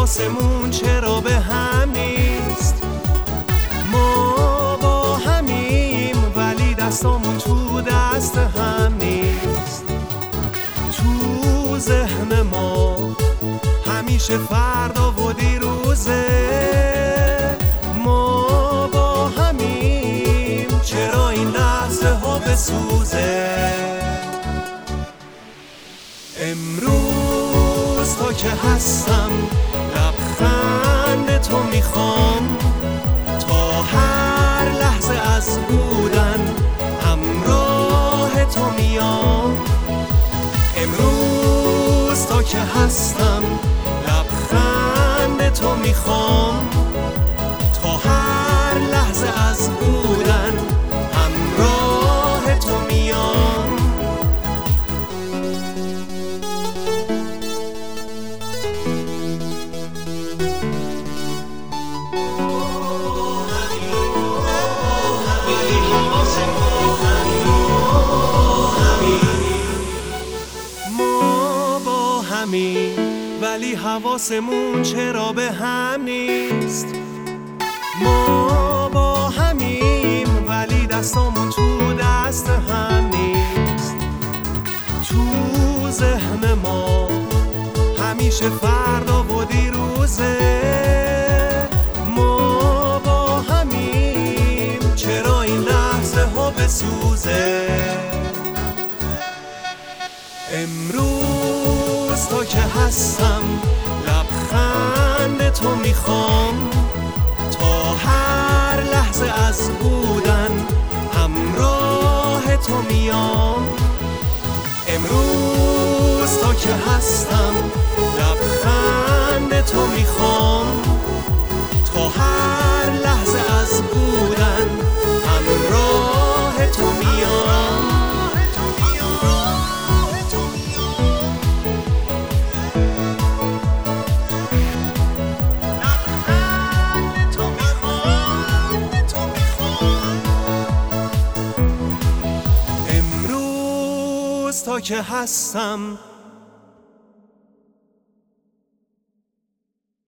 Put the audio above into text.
حواسمون چرا به هم نیست؟ ما با همیم ولی دستامون تو دست هم نیست. تو ذهن ما همیشه فردا و دیروزه. ما با همیم چرا این لحظه ها بسوزه؟ امروز تا که هستم لبخند تو میخوام، تا هر لحظه از بودن همراه تو میام. امروز تا که هستم لبخند تو میخوام، تا هر لحظه از بودن همراه تو میام. ولی حواسمون چرا به هم نیست؟ ما با همیم ولی دستامون تو دست هم نیست. تو ذهن ما همیشه فردا و دیروزه. ما با همیم چرا این لحظه ها بسوزه؟ امروز تا که هستم لبخند تو میخوام، تا هر لحظه از بودن همراه تو میام. امروز تا که هستم لبخند تو میخوام، تا هر لحظه از بودن همراه تو میام. تا که هستم